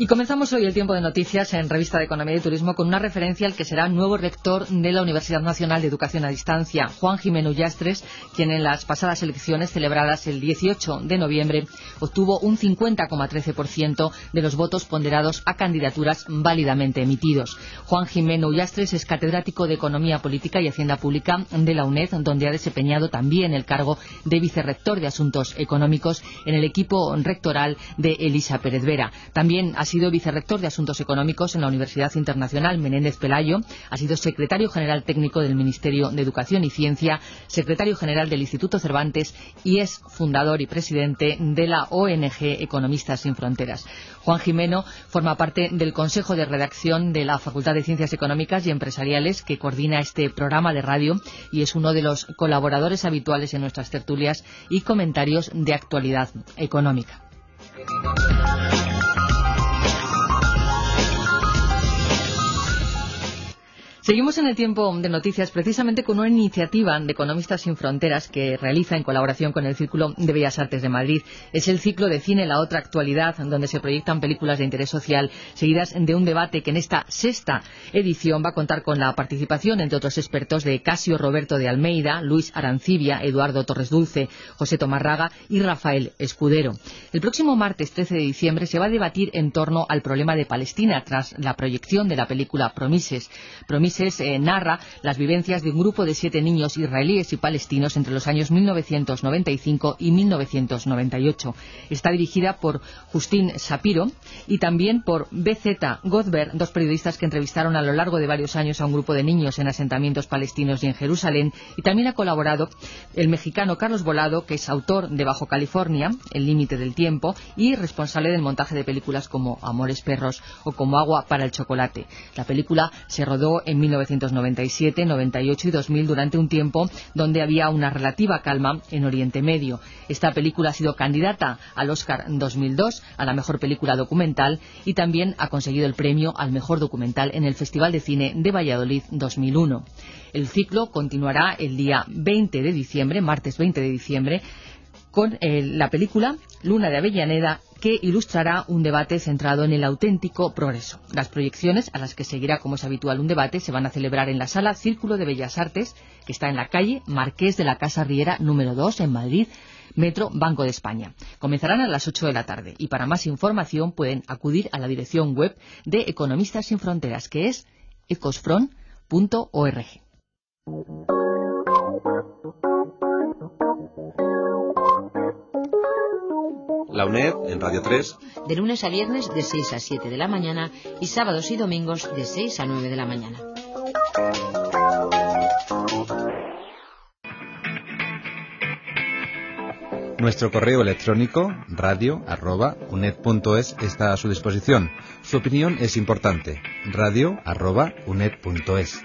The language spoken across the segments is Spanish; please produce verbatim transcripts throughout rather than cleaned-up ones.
Y comenzamos hoy el tiempo de noticias en Revista de Economía y Turismo con una referencia al que será nuevo rector de la Universidad Nacional de Educación a Distancia, Juan Gimeno Ullastres, quien en las pasadas elecciones celebradas el dieciocho de noviembre obtuvo un cincuenta coma trece por ciento de los votos ponderados a candidaturas válidamente emitidos. Juan Gimeno Ullastres es catedrático de Economía Política y Hacienda Pública de la UNED, donde ha desempeñado también el cargo de vicerrector de Asuntos Económicos en el equipo rectoral de Elisa Pérez Vera. También ha sido vicerrector de Asuntos Económicos en la Universidad Internacional Menéndez Pelayo, ha sido secretario general técnico del Ministerio de Educación y Ciencia, secretario general del Instituto Cervantes y es fundador y presidente de la O N G Economistas Sin Fronteras. Juan Gimeno forma parte del Consejo de Redacción de la Facultad de Ciencias Económicas y Empresariales, que coordina este programa de radio y es uno de los colaboradores habituales en nuestras tertulias y comentarios de actualidad económica. Seguimos en el tiempo de noticias precisamente con una iniciativa de Economistas Sin Fronteras que realiza en colaboración con el Círculo de Bellas Artes de Madrid. Es el ciclo de cine La Otra Actualidad, donde se proyectan películas de interés social seguidas de un debate que en esta sexta edición va a contar con la participación, entre otros expertos, de Casio Roberto de Almeida, Luis Arancibia, Eduardo Torres Dulce, José Tomás Raga y Rafael Escudero. El próximo martes trece de diciembre se va a debatir en torno al problema de Palestina tras la proyección de la película Promises. Promises Eh, narra las vivencias de un grupo de siete niños israelíes y palestinos entre los años mil novecientos noventa y cinco y mil novecientos noventa y ocho. Está dirigida por Justin Shapiro y también por B Z Godber, dos periodistas que entrevistaron a lo largo de varios años a un grupo de niños en asentamientos palestinos y en Jerusalén. Y también ha colaborado el mexicano Carlos Volado, que es autor de Bajo California, El límite del tiempo, y responsable del montaje de películas como Amores Perros o como Agua para el chocolate. La película se rodó en mil novecientos noventa y siete, noventa y ocho y dos mil, durante un tiempo donde había una relativa calma en Oriente Medio. Esta película ha sido candidata al Oscar dos mil dos a la mejor película documental y también ha conseguido el premio al mejor documental en el Festival de Cine de Valladolid dos mil uno. El ciclo continuará el día veinte de diciembre, martes veinte de diciembre, con eh, la película Luna de Avellaneda, que ilustrará un debate centrado en el auténtico progreso. Las proyecciones, a las que seguirá, como es habitual, un debate, se van a celebrar en la Sala Círculo de Bellas Artes, que está en la calle Marqués de la Casa Riera número dos, en Madrid, Metro Banco de España. Comenzarán a las ocho de la tarde y para más información pueden acudir a la dirección web de Economistas Sin Fronteras, que es ecosfront punto org. La UNED en Radio tres. De lunes a viernes de seis a siete de la mañana y sábados y domingos de seis a nueve de la mañana. Nuestro correo electrónico radio arroba uned punto es está a su disposición. Su opinión es importante. radio arroba uned punto es.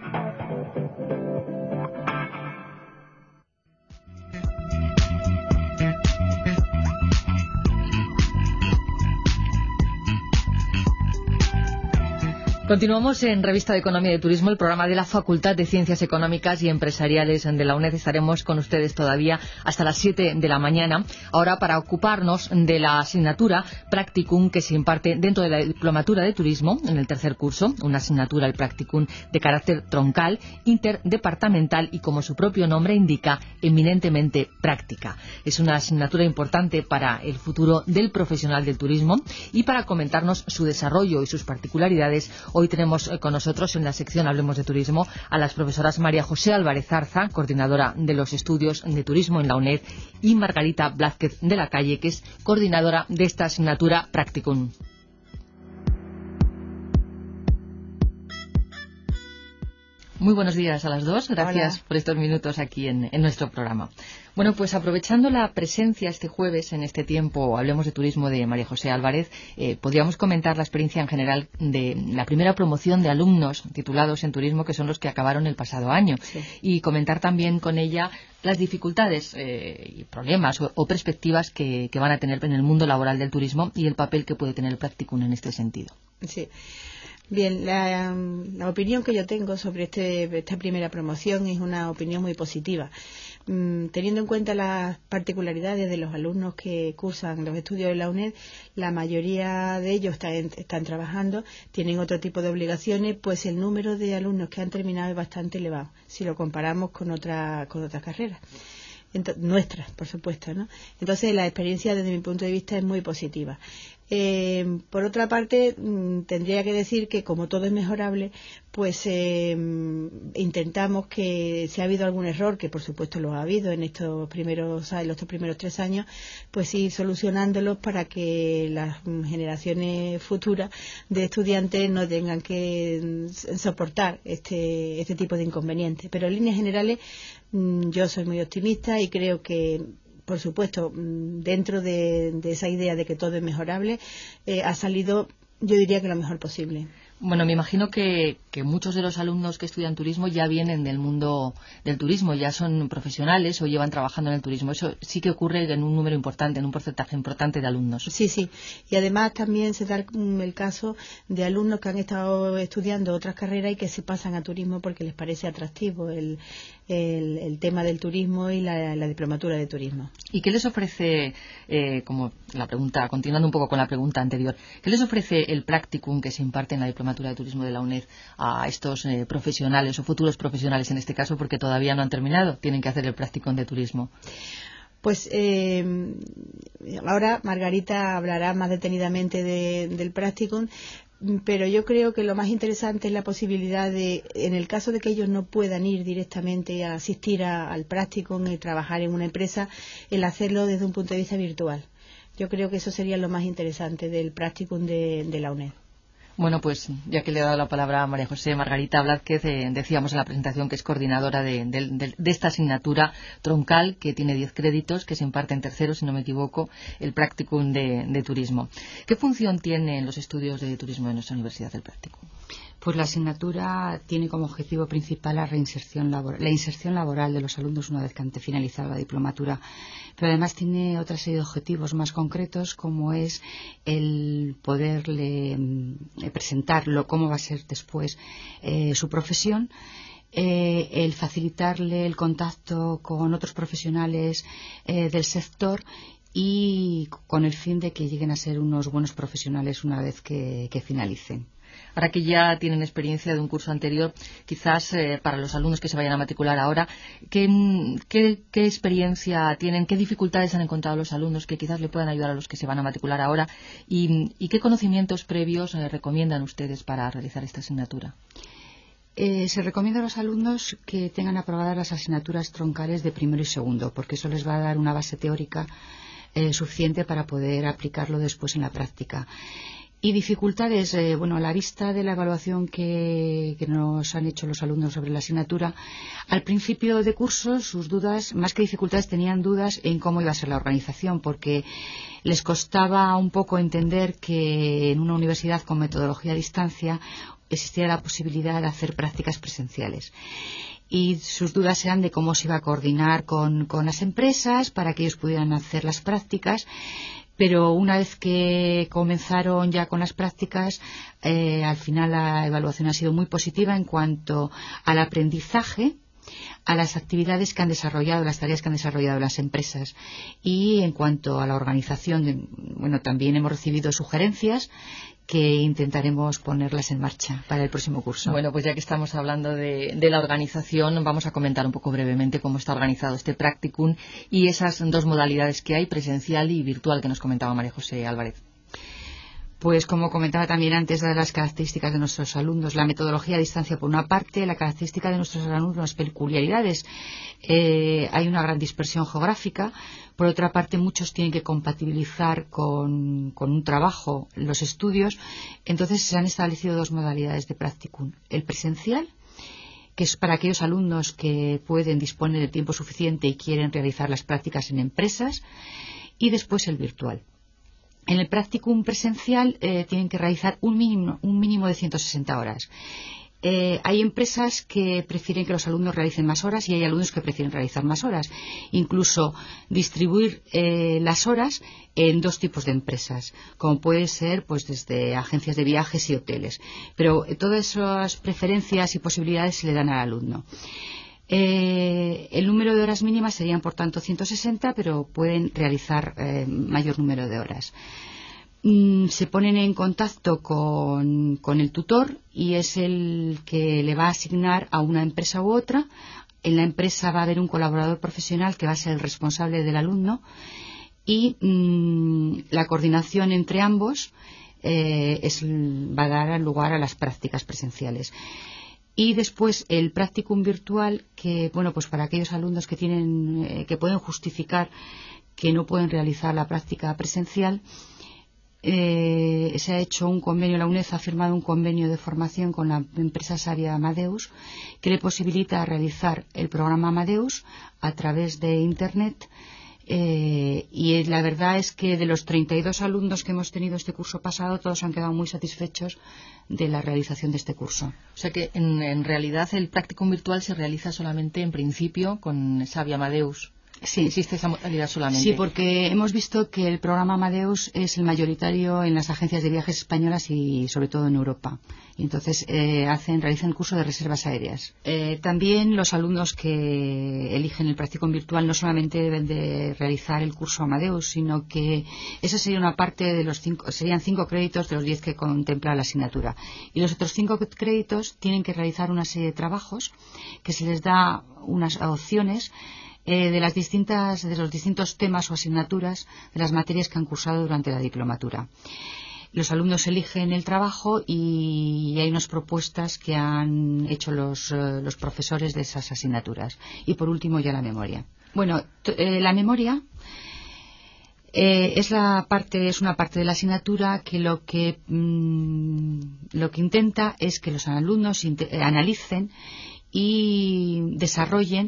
Continuamos en Revista de Economía y Turismo, el programa de la Facultad de Ciencias Económicas y Empresariales de la UNED. Estaremos con ustedes todavía hasta las siete de la mañana, ahora para ocuparnos de la asignatura Practicum que se imparte dentro de la Diplomatura de Turismo en el tercer curso, una asignatura, el Practicum, de carácter troncal, interdepartamental y, como su propio nombre indica, eminentemente práctica. Es una asignatura importante para el futuro del profesional del turismo y para comentarnos su desarrollo y sus particularidades. Hoy tenemos con nosotros en la sección Hablemos de Turismo a las profesoras María José Álvarez Zarza, coordinadora de los estudios de turismo en la UNED, y Margarita Blázquez de la Calle, que es coordinadora de esta asignatura Practicum. Muy buenos días a las dos. Gracias Hola. por estos minutos aquí en, en nuestro programa. Bueno, pues aprovechando la presencia este jueves en este tiempo, Hablemos de Turismo, de María José Álvarez, eh, podríamos comentar la experiencia en general de la primera promoción de alumnos titulados en turismo, que son los que acabaron el pasado año, Sí. y comentar también con ella las dificultades eh, y problemas o, o perspectivas que, que van a tener en el mundo laboral del turismo y el papel que puede tener el Practicum en este sentido. Sí. Bien, la, la opinión que yo tengo sobre este, esta primera promoción es una opinión muy positiva. Mm, teniendo en cuenta las particularidades de los alumnos que cursan los estudios de la UNED, la mayoría de ellos están, están trabajando, tienen otro tipo de obligaciones, pues el número de alumnos que han terminado es bastante elevado, si lo comparamos con, otra, con otras carreras. Entonces, nuestras, por supuesto, ¿no? Entonces, la experiencia desde mi punto de vista es muy positiva. Eh, por otra parte, mmm, tendría que decir que como todo es mejorable, pues eh, intentamos que si ha habido algún error, que por supuesto lo ha habido en estos primeros, en estos primeros tres años, pues ir solucionándolos para que las generaciones futuras de estudiantes no tengan que soportar este, este tipo de inconvenientes. Pero en líneas generales, mmm, yo soy muy optimista y creo que, por supuesto, dentro de, de esa idea de que todo es mejorable, eh, ha salido, yo diría que lo mejor posible. Bueno, me imagino que, que muchos de los alumnos que estudian turismo ya vienen del mundo del turismo, ya son profesionales o llevan trabajando en el turismo. Eso sí que ocurre en un número importante, en un porcentaje importante de alumnos. Sí, sí. Y además también se da el, el caso de alumnos que han estado estudiando otras carreras y que se pasan a turismo porque les parece atractivo el, el, el tema del turismo y la, la diplomatura de turismo. ¿Y qué les ofrece, eh, como la pregunta, continuando un poco con la pregunta anterior, qué les ofrece el practicum que se imparte en la diplomatura de turismo de la UNED a estos eh, profesionales o futuros profesionales en este caso, porque todavía no han terminado, tienen que hacer el practicum de turismo? Pues eh, ahora Margarita hablará más detenidamente de, del practicum, pero yo creo que lo más interesante es la posibilidad de, en el caso de que ellos no puedan ir directamente a asistir a, al practicum y trabajar en una empresa, el hacerlo desde un punto de vista virtual. Yo creo que eso sería lo más interesante del practicum de, de la UNED. Bueno, pues ya que le he dado la palabra a María José Margarita Blázquez, eh, decíamos en la presentación que es coordinadora de, de, de, de esta asignatura troncal que tiene diez créditos, que se imparte en tercero, si no me equivoco, el practicum de, de turismo. ¿Qué función tienen los estudios de turismo en nuestra universidad del practicum? Pues la asignatura tiene como objetivo principal la reinserción laboral, la inserción laboral de los alumnos una vez que han finalizado la diplomatura, pero además tiene otra serie de objetivos más concretos, como es el poderle eh, presentarlo, cómo va a ser después eh, su profesión, eh, el facilitarle el contacto con otros profesionales eh, del sector y con el fin de que lleguen a ser unos buenos profesionales una vez que, que finalicen. Ahora que ya tienen experiencia de un curso anterior, quizás eh, para los alumnos que se vayan a matricular ahora, ¿qué, qué, ¿qué experiencia tienen, qué dificultades han encontrado los alumnos que quizás le puedan ayudar a los que se van a matricular ahora y, y qué conocimientos previos eh, recomiendan ustedes para realizar esta asignatura? Eh, se recomienda a los alumnos que tengan aprobadas las asignaturas troncales de primero y segundo, porque eso les va a dar una base teórica eh, suficiente para poder aplicarlo después en la práctica. Y dificultades, eh, bueno, a la vista de la evaluación que, que nos han hecho los alumnos sobre la asignatura, al principio de curso sus dudas, más que dificultades, tenían dudas en cómo iba a ser la organización, porque les costaba un poco entender que en una universidad con metodología a distancia existía la posibilidad de hacer prácticas presenciales. Y sus dudas eran de cómo se iba a coordinar con, con las empresas para que ellos pudieran hacer las prácticas. Pero una vez que comenzaron ya con las prácticas, eh, al final la evaluación ha sido muy positiva en cuanto al aprendizaje, a las actividades que han desarrollado, las tareas que han desarrollado las empresas y en cuanto a la organización, bueno, también hemos recibido sugerencias que intentaremos ponerlas en marcha para el próximo curso. Bueno, pues ya que estamos hablando de, de la organización, vamos a comentar un poco brevemente cómo está organizado este practicum y esas dos modalidades que hay, presencial y virtual, que nos comentaba María José Álvarez. Pues como comentaba también antes, de las características de nuestros alumnos, la metodología a distancia por una parte, la característica de nuestros alumnos, las peculiaridades. Eh, hay una gran dispersión geográfica. Por otra parte, muchos tienen que compatibilizar con, con un trabajo los estudios. Entonces se han establecido dos modalidades de practicum. El presencial, que es para aquellos alumnos que pueden disponer de tiempo suficiente y quieren realizar las prácticas en empresas, y después el virtual. En el practicum presencial eh, tienen que realizar un mínimo, un mínimo de ciento sesenta horas. Eh, hay empresas que prefieren que los alumnos realicen más horas y hay alumnos que prefieren realizar más horas. Incluso distribuir eh, las horas en dos tipos de empresas, como puede ser pues desde agencias de viajes y hoteles. Pero eh, todas esas preferencias y posibilidades se le dan al alumno. Eh, el número de horas mínimas serían, por tanto, ciento sesenta, pero pueden realizar eh, mayor número de horas. Se ponen en contacto con, con el tutor y es el que le va a asignar a una empresa u otra. En la empresa va a haber un colaborador profesional que va a ser el responsable del alumno y mmm, la coordinación entre ambos eh, es, va a dar lugar a las prácticas presenciales. Y después el practicum virtual, que bueno, pues para aquellos alumnos que tienen, eh, que pueden justificar que no pueden realizar la práctica presencial, Eh, se ha hecho un convenio, la UNED ha firmado un convenio de formación con la empresa Sabia Amadeus que le posibilita realizar el programa Amadeus a través de Internet eh, y la verdad es que de los treinta y dos alumnos que hemos tenido este curso pasado, todos han quedado muy satisfechos de la realización de este curso. O sea que en, en realidad el practicum virtual se realiza solamente en principio con Sabia Amadeus. Sí, existe esa modalidad solamente. Sí, porque hemos visto que el programa Amadeus es el mayoritario en las agencias de viajes españolas y sobre todo en Europa. Y entonces eh, hacen, realizan el curso de reservas aéreas. Eh, también los alumnos que eligen el practicum virtual no solamente deben de realizar el curso Amadeus, sino que esa sería una parte de los cinco, serían cinco créditos de los diez que contempla la asignatura. Y los otros cinco créditos tienen que realizar una serie de trabajos que se les da unas opciones Eh, de las distintas, de los distintos temas o asignaturas de las materias que han cursado durante la diplomatura. Los alumnos eligen el trabajo y hay unas propuestas que han hecho los, eh, los profesores de esas asignaturas. Y por último ya la memoria. Bueno, eh, la memoria eh, es la parte, es una parte de la asignatura que lo que mmm, lo que intenta es que los alumnos eh, analicen y desarrollen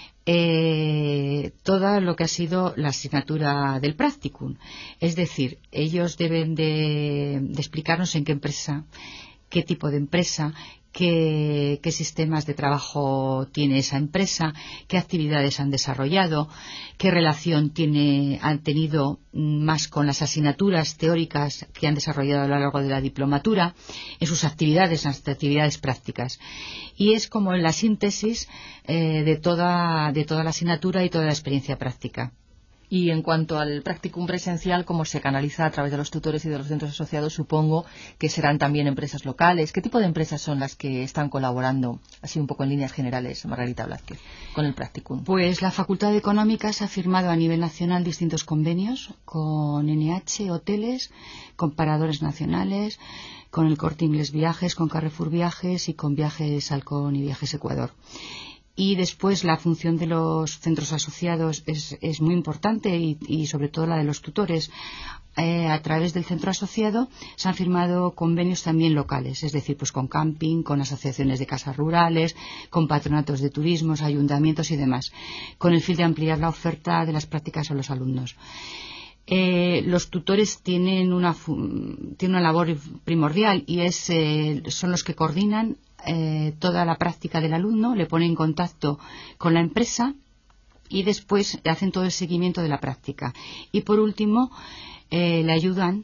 Eh, todo lo que ha sido la asignatura del practicum. Es decir, ellos deben de, de explicarnos en qué empresa, qué tipo de empresa, qué, qué sistemas de trabajo tiene esa empresa, qué actividades han desarrollado, qué relación tiene, han tenido más con las asignaturas teóricas que han desarrollado a lo largo de la diplomatura, en sus actividades, en las actividades prácticas. Y es como la síntesis eh, de, toda, de toda la asignatura y toda la experiencia práctica. Y en cuanto al practicum presencial, ¿cómo se canaliza a través de los tutores y de los centros asociados? Supongo que serán también empresas locales. ¿Qué tipo de empresas son las que están colaborando, así un poco en líneas generales, Margarita Blázquez, con el practicum? Pues la Facultad de Económicas ha firmado a nivel nacional distintos convenios con N H, hoteles, con paradores nacionales, con el Corte Inglés Viajes, con Carrefour Viajes y con Viajes Halcón y Viajes Ecuador. Y después la función de los centros asociados es, es muy importante y, y sobre todo la de los tutores. Eh, a través del centro asociado se han firmado convenios también locales, es decir, pues con camping, con asociaciones de casas rurales, con patronatos de turismos, ayuntamientos y demás, con el fin de ampliar la oferta de las prácticas a los alumnos. Eh, los tutores tienen una, tienen una labor primordial y es, eh, son los que coordinan eh, toda la práctica del alumno, le ponen en contacto con la empresa y después hacen todo el seguimiento de la práctica. Y por último, eh, le ayudan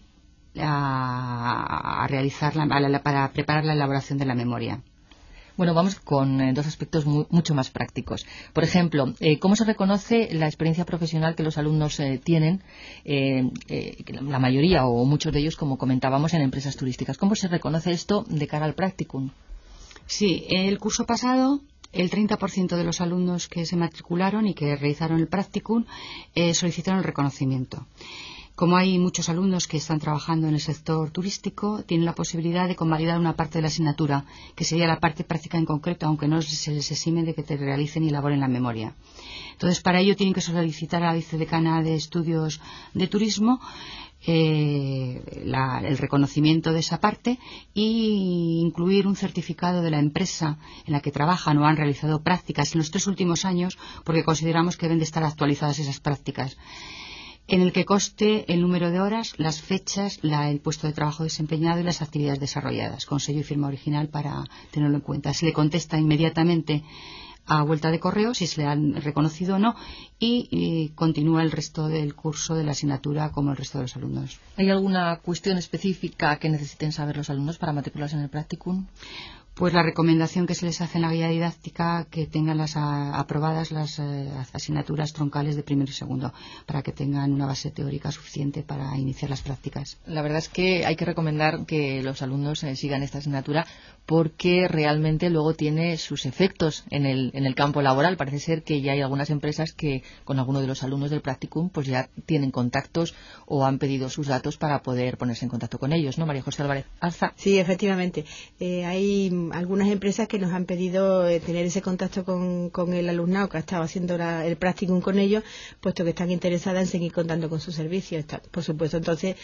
a, a realizarla, a la, para preparar la elaboración de la memoria. Bueno, vamos con eh, dos aspectos muy, mucho más prácticos. Por ejemplo, eh, ¿cómo se reconoce la experiencia profesional que los alumnos eh, tienen, eh, eh, la mayoría o muchos de ellos, como comentábamos, en empresas turísticas? ¿Cómo se reconoce esto de cara al practicum? Sí, el curso pasado el treinta por ciento de los alumnos que se matricularon y que realizaron el practicum eh, solicitaron el reconocimiento. Como hay muchos alumnos que están trabajando en el sector turístico, tienen la posibilidad de convalidar una parte de la asignatura, que sería la parte práctica en concreto, aunque no se les exime de que te realicen y elaboren la memoria. Entonces, para ello tienen que solicitar a la vicedecana de Estudios de Turismo eh, la, el reconocimiento de esa parte y incluir un certificado de la empresa en la que trabajan o han realizado prácticas en los tres últimos años, porque consideramos que deben de estar actualizadas esas prácticas. en el que conste el número de horas, las fechas, la, el puesto de trabajo desempeñado y las actividades desarrolladas, con sello y firma original para tenerlo en cuenta. Se le contesta inmediatamente a vuelta de correo si se le han reconocido o no y, y continúa el resto del curso de la asignatura como el resto de los alumnos. ¿Hay alguna cuestión específica que necesiten saber los alumnos para matricularse en el practicum? Pues la recomendación que se les hace en la guía didáctica, que tengan las a, aprobadas las eh, asignaturas troncales de primero y segundo, para que tengan una base teórica suficiente para iniciar las prácticas. La verdad es que hay que recomendar que los alumnos eh, sigan esta asignatura porque realmente luego tiene sus efectos en el, en el campo laboral. Parece ser que ya hay algunas empresas que con alguno de los alumnos del practicum pues ya tienen contactos o han pedido sus datos para poder ponerse en contacto con ellos, ¿no, María José Álvarez Arza? Sí, efectivamente. Eh, hay algunas empresas que nos han pedido eh, tener ese contacto con, con el alumnado que ha estado haciendo la, el practicum con ellos, puesto que están interesadas en seguir contando con sus servicios. Está, por supuesto, entonces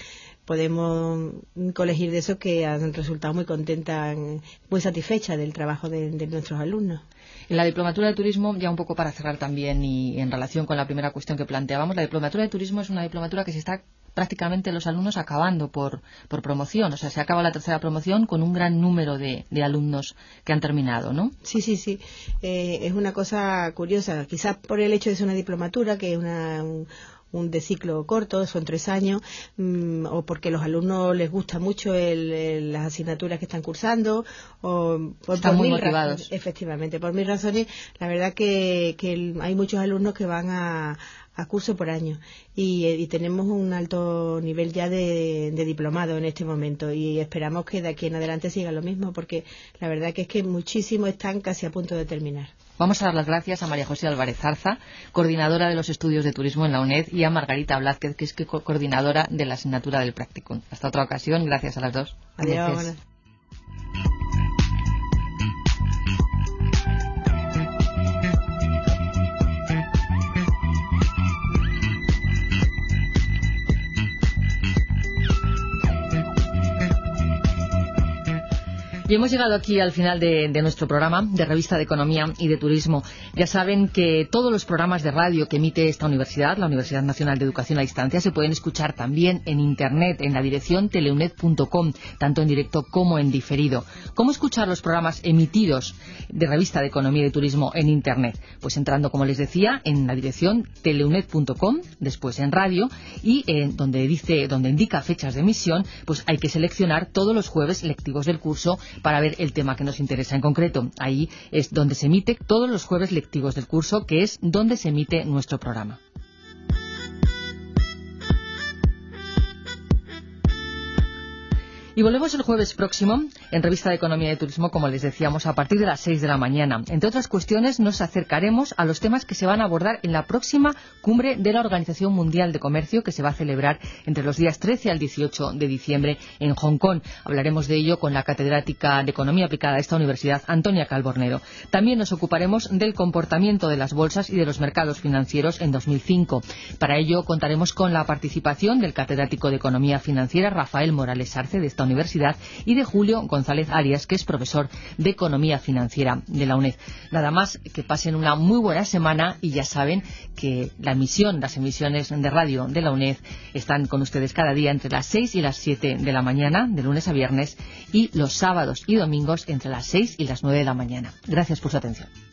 podemos colegir de eso que han resultado muy contentas, muy satisfechas del trabajo de, de nuestros alumnos. En la diplomatura de turismo, ya un poco para cerrar también y en relación con la primera cuestión que planteábamos, la diplomatura de turismo es una diplomatura que se está prácticamente los alumnos acabando por, por promoción. O sea, se acaba la tercera promoción con un gran número de, de alumnos que han terminado, ¿no? Sí, sí, sí. Eh, es una cosa curiosa. Quizás por el hecho de ser una diplomatura, que es una... Un, un de ciclo corto, son tres años, mmm, o porque a los alumnos les gusta mucho el, el, las asignaturas que están cursando, o por, están por muy mil motivados. Razones, efectivamente, por mil razones, la verdad que, que el, hay muchos alumnos que van a, a curso por año y, y tenemos un alto nivel ya de, de diplomado en este momento y esperamos que de aquí en adelante siga lo mismo porque la verdad que es que muchísimos están casi a punto de terminar. Vamos a dar las gracias a María José Álvarez Zarza, coordinadora de los estudios de turismo en la UNED, y a Margarita Blázquez, que es coordinadora de la asignatura del practicum. Hasta otra ocasión, gracias a las dos. Adiós. Adiós. Y hemos llegado aquí al final de, de nuestro programa de Revista de Economía y de Turismo. Ya saben que todos los programas de radio que emite esta universidad, la Universidad Nacional de Educación a Distancia, se pueden escuchar también en Internet, en la dirección teleunet punto com, tanto en directo como en diferido. ¿Cómo escuchar los programas emitidos de Revista de Economía y de Turismo en Internet? Pues entrando, como les decía, en la dirección teleunet punto com, después en radio, y eh, donde dice, donde indica fechas de emisión, pues hay que seleccionar todos los jueves lectivos del curso para ver el tema que nos interesa en concreto. Ahí es donde se emite todos los jueves lectivos del curso, que es donde se emite nuestro programa. Y volvemos el jueves próximo en Revista de Economía y de Turismo, como les decíamos, a partir de las seis de la mañana. Entre otras cuestiones, nos acercaremos a los temas que se van a abordar en la próxima cumbre de la Organización Mundial de Comercio, que se va a celebrar entre los días trece al dieciocho de diciembre en Hong Kong. Hablaremos de ello con la catedrática de Economía Aplicada de esta universidad, Antonia Calbornero. También nos ocuparemos del comportamiento de las bolsas y de los mercados financieros en dos mil cinco. Para ello contaremos con la participación del catedrático de Economía Financiera, Rafael Morales Arce, de esta universidad, y de Julio González Arias, que es profesor de Economía Financiera de la UNED. Nada más, que pasen una muy buena semana y ya saben que la emisión, las emisiones de radio de la UNED están con ustedes cada día entre las seis y las siete de la mañana, de lunes a viernes, y los sábados y domingos entre las seis y las nueve de la mañana. Gracias por su atención.